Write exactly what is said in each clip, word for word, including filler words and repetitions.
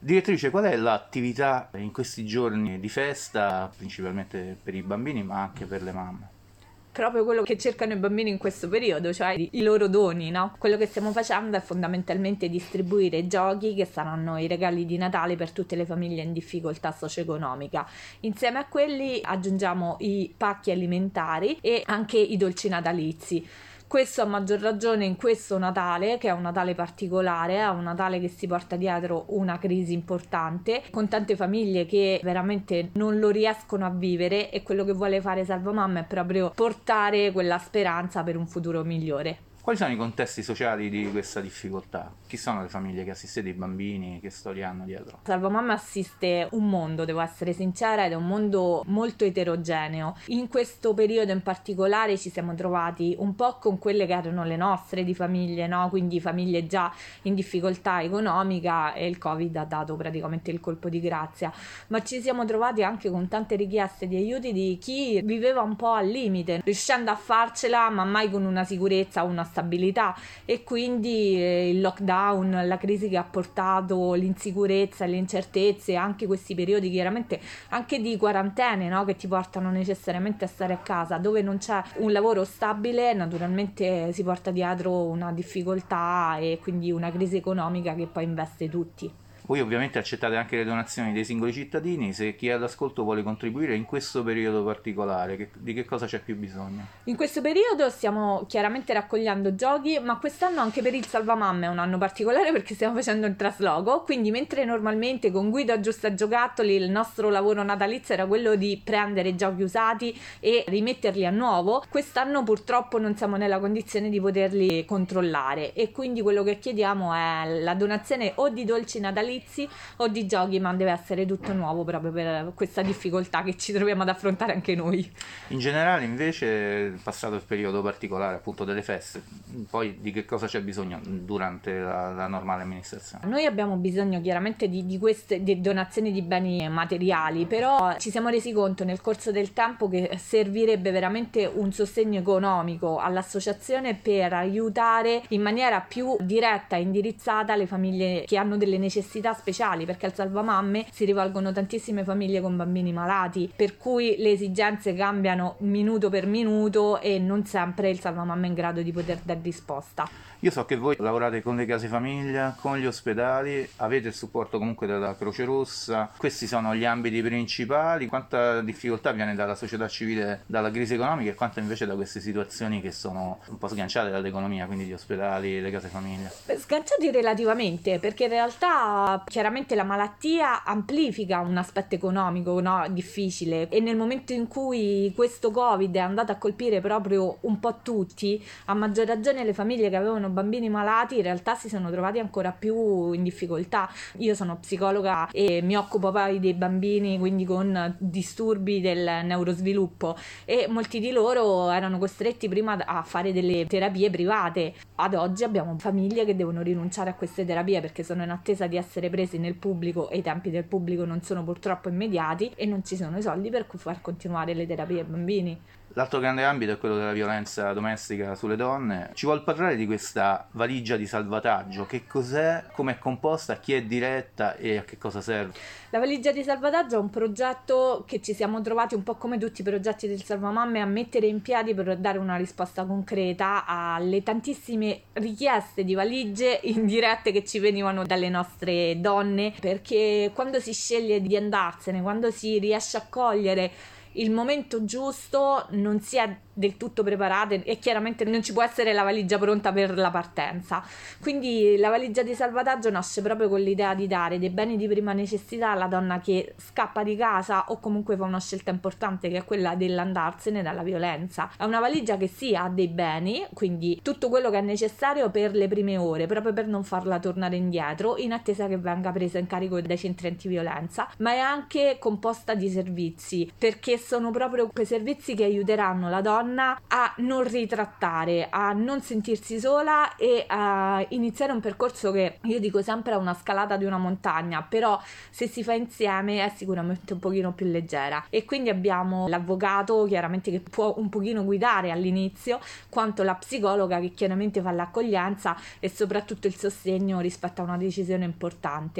Direttrice, qual è l'attività in questi giorni di festa, principalmente per i bambini, ma anche per le mamme? Proprio quello che cercano i bambini in questo periodo, cioè i loro doni, no? Quello che stiamo facendo è fondamentalmente distribuire giochi che saranno i regali di Natale per tutte le famiglie in difficoltà socio-economica. Insieme a quelli aggiungiamo i pacchi alimentari e anche i dolci natalizi. Questo a maggior ragione in questo Natale, che è un Natale particolare, è un Natale che si porta dietro una crisi importante, con tante famiglie che veramente non lo riescono a vivere, e quello che vuole fare Salvamamma è proprio portare quella speranza per un futuro migliore. Quali sono i contesti sociali di questa difficoltà? Chi sono le famiglie che assistete, i bambini, che storie hanno dietro? Salvamamma assiste un mondo, devo essere sincera, ed è un mondo molto eterogeneo. In questo periodo in particolare ci siamo trovati un po' con quelle che erano le nostre di famiglie, no? Quindi famiglie già in difficoltà economica, e il Covid ha dato praticamente il colpo di grazia, ma ci siamo trovati anche con tante richieste di aiuti di chi viveva un po' al limite, riuscendo a farcela ma mai con una sicurezza, una stabilità, e quindi eh, il lockdown, la crisi che ha portato l'insicurezza e le incertezze, anche questi periodi chiaramente anche di quarantene, no? Che ti portano necessariamente a stare a casa, dove non c'è un lavoro stabile, naturalmente si porta dietro una difficoltà e quindi una crisi economica che poi investe tutti. Voi ovviamente accettate anche le donazioni dei singoli cittadini. Se chi è all'ascolto vuole contribuire in questo periodo particolare, che, di che cosa c'è più bisogno? In questo periodo stiamo chiaramente raccogliendo giochi, ma quest'anno anche per il Salvamamma è un anno particolare perché stiamo facendo il trasloco, quindi mentre normalmente con Guido Aggiusta Giocattoli il nostro lavoro natalizio era quello di prendere giochi usati e rimetterli a nuovo, quest'anno purtroppo non siamo nella condizione di poterli controllare, e quindi quello che chiediamo è la donazione o di dolci natalizi o di giochi, ma deve essere tutto nuovo proprio per questa difficoltà che ci troviamo ad affrontare anche noi. In generale invece, passato il periodo particolare appunto delle feste, poi di che cosa c'è bisogno durante la, la normale amministrazione? Noi abbiamo bisogno chiaramente di, di queste di donazioni di beni materiali, però ci siamo resi conto nel corso del tempo che servirebbe veramente un sostegno economico all'associazione per aiutare in maniera più diretta e indirizzata le famiglie che hanno delle necessità speciali, perché al Salvamamme si rivolgono tantissime famiglie con bambini malati, per cui le esigenze cambiano minuto per minuto e non sempre il Salvamamme è in grado di poter dare risposta. Io so che voi lavorate con le case famiglia, con gli ospedali, avete il supporto comunque della Croce Rossa, questi sono gli ambiti principali. Quanta difficoltà viene dalla società civile, dalla crisi economica, e quanta invece da queste situazioni che sono un po' sganciate dall'economia, quindi gli ospedali, le case famiglia? Sganciati relativamente, perché in realtà chiaramente la malattia amplifica un aspetto economico, no? Difficile, e nel momento in cui questo Covid è andato a colpire proprio un po' tutti, a maggior ragione le famiglie che avevano bambini malati in realtà si sono trovati ancora più in difficoltà. Io sono psicologa e mi occupo poi dei bambini, quindi con disturbi del neurosviluppo, e molti di loro erano costretti prima a fare delle terapie private. Ad oggi abbiamo famiglie che devono rinunciare a queste terapie perché sono in attesa di essere presi nel pubblico, e i tempi del pubblico non sono purtroppo immediati e non ci sono i soldi per far continuare le terapie ai bambini. L'altro grande ambito è quello della violenza domestica sulle donne. Ci vuol parlare di questa valigia di salvataggio? Che cos'è, come è composta, a chi è diretta e a che cosa serve? La valigia di salvataggio è un progetto che ci siamo trovati, un po' come tutti i progetti del Salvamamme, a mettere in piedi per dare una risposta concreta alle tantissime richieste di valigie indirette che ci venivano dalle nostre donne, perché quando si sceglie di andarsene, quando si riesce a cogliere il momento giusto, non si è del tutto preparate e chiaramente non ci può essere la valigia pronta per la partenza. Quindi la valigia di salvataggio nasce proprio con l'idea di dare dei beni di prima necessità alla donna che scappa di casa o comunque fa una scelta importante, che è quella dell'andarsene dalla violenza. È una valigia che sì, ha dei beni, quindi tutto quello che è necessario per le prime ore, proprio per non farla tornare indietro in attesa che venga presa in carico dai centri antiviolenza, ma è anche composta di servizi, perché sono proprio quei servizi che aiuteranno la donna a non ritrattare, a non sentirsi sola e a iniziare un percorso che io dico sempre è una scalata di una montagna, però se si fa insieme è sicuramente un pochino più leggera. E quindi abbiamo l'avvocato chiaramente che può un pochino guidare all'inizio, quanto la psicologa che chiaramente fa l'accoglienza e soprattutto il sostegno rispetto a una decisione importante.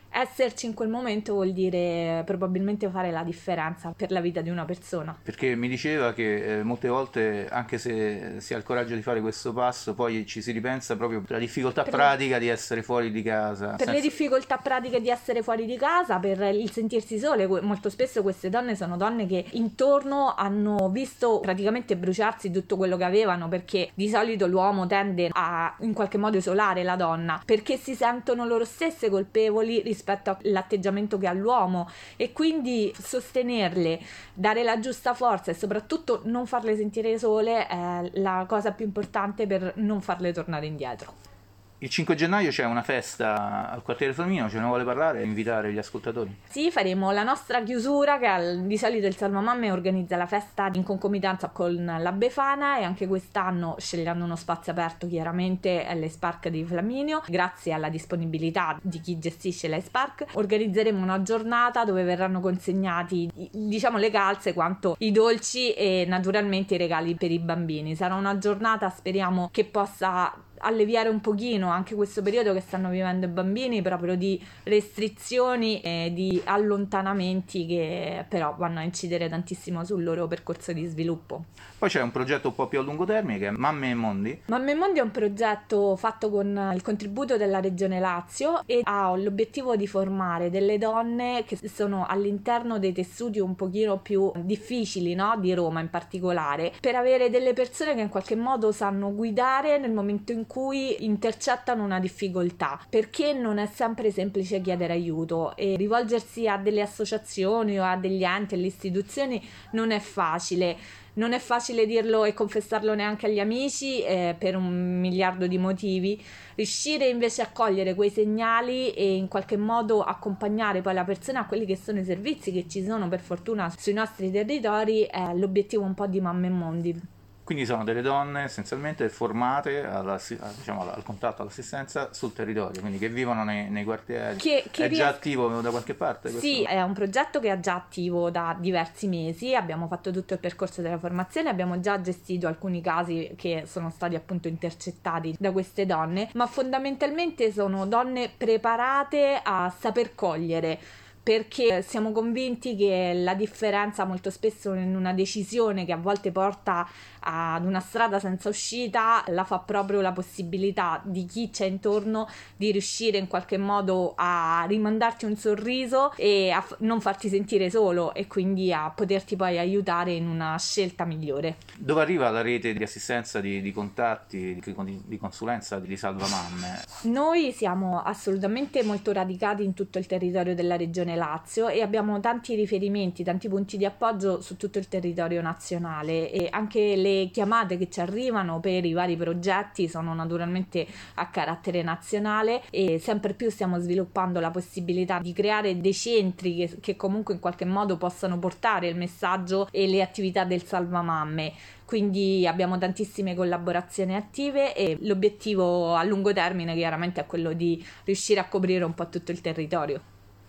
esserci in quel momento vuol dire probabilmente fare la differenza per la vita di una persona. Perché mi diceva che eh, molte volte, anche se si ha il coraggio di fare questo passo, poi ci si ripensa proprio per la difficoltà per pratica di essere fuori di casa. Per senza... le difficoltà pratiche di essere fuori di casa, per il sentirsi sole. Molto spesso queste donne sono donne che intorno hanno visto praticamente bruciarsi tutto quello che avevano, perché di solito l'uomo tende a in qualche modo isolare la donna, perché si sentono loro stesse colpevoli rispetto all'atteggiamento che ha l'uomo, e quindi sostenerle, dare la giusta forza e soprattutto non farle sentire sole è la cosa più importante per non farle tornare indietro. Il cinque gennaio c'è una festa al quartiere Flamino, ce ne vuole parlare e invitare gli ascoltatori? Sì, faremo la nostra chiusura, che al, di solito il Salvamamme organizza la festa in concomitanza con la Befana, e anche quest'anno, scegliendo uno spazio aperto chiaramente, è l'E-Spark di Flaminio. Grazie alla disponibilità di chi gestisce l'E-Spark organizzeremo una giornata dove verranno consegnati, diciamo, le calze quanto i dolci e naturalmente i regali per i bambini. Sarà una giornata, speriamo, che possa alleviare un pochino anche questo periodo che stanno vivendo i bambini, proprio di restrizioni e di allontanamenti che però vanno a incidere tantissimo sul loro percorso di sviluppo. Poi c'è un progetto un po' più a lungo termine che è Mamme e Mondi. Mamme e Mondi è un progetto fatto con il contributo della Regione Lazio e ha l'obiettivo di formare delle donne che sono all'interno dei tessuti un pochino più difficili, no? Di Roma in particolare, per avere delle persone che in qualche modo sanno guidare nel momento in cui intercettano una difficoltà, perché non è sempre semplice chiedere aiuto e rivolgersi a delle associazioni o a degli enti, alle istituzioni non è facile. Non è facile dirlo e confessarlo neanche agli amici eh, per un miliardo di motivi. Riuscire invece a cogliere quei segnali e in qualche modo accompagnare poi la persona a quelli che sono i servizi che ci sono per fortuna sui nostri territori è l'obiettivo un po' di Mamme e Mondi. Quindi sono delle donne essenzialmente formate alla, diciamo, al contatto, all'assistenza sul territorio, quindi che vivono nei, nei quartieri. Che, che è ries- già attivo da qualche parte? Questo? Sì, è un progetto che è già attivo da diversi mesi, abbiamo fatto tutto il percorso della formazione, abbiamo già gestito alcuni casi che sono stati appunto intercettati da queste donne, ma fondamentalmente sono donne preparate a saper cogliere, perché siamo convinti che la differenza molto spesso in una decisione che a volte porta ad una strada senza uscita la fa proprio la possibilità di chi c'è intorno di riuscire in qualche modo a rimandarti un sorriso e a f- non farti sentire solo, e quindi a poterti poi aiutare in una scelta migliore. Dove arriva la rete di assistenza, di, di contatti, di, di consulenza di Salvamamme? Noi siamo assolutamente molto radicati in tutto il territorio della regione Lazio e abbiamo tanti riferimenti, tanti punti di appoggio su tutto il territorio nazionale, e anche le chiamate che ci arrivano per i vari progetti sono naturalmente a carattere nazionale, e sempre più stiamo sviluppando la possibilità di creare dei centri che, che comunque in qualche modo possano portare il messaggio e le attività del Salvamamme. Quindi abbiamo tantissime collaborazioni attive e l'obiettivo a lungo termine chiaramente è quello di riuscire a coprire un po' tutto il territorio.